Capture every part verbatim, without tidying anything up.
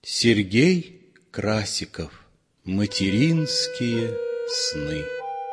Сергей Красиков. Материнские сны.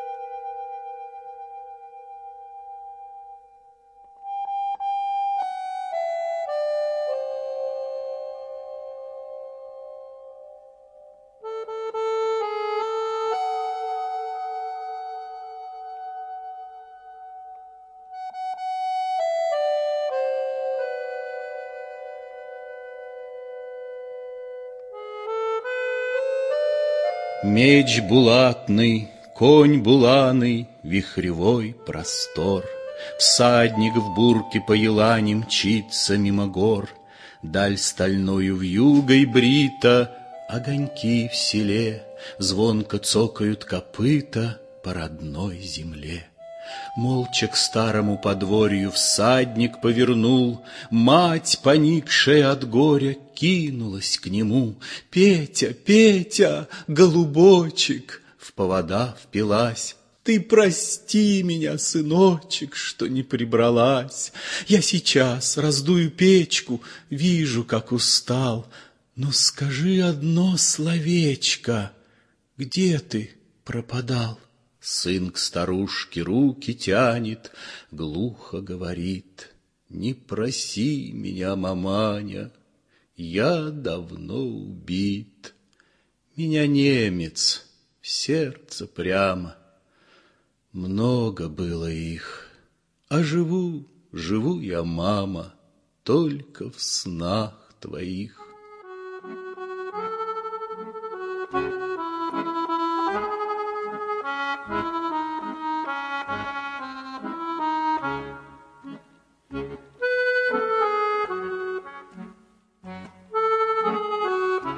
Меч булатный, конь буланый, вихревой простор. Всадник в бурке по елани мчится мимо гор. Даль стальною вьюгой брита, огоньки в селе, звонко цокают копыта по родной земле. Молча к старому подворью всадник повернул, мать, поникшая от горя, кинулась к нему. «Петя, Петя, голубочек!» в повода впилась. «Ты прости меня, сыночек, что не прибралась. Я сейчас раздую печку, вижу, как устал. Но скажи одно словечко, где ты пропадал?» Сын к старушке руки тянет, глухо говорит: «Не проси меня, маманя, я давно убит. Меня немец в сердце прямо, много было их, а живу, живу я, мама, только в снах твоих».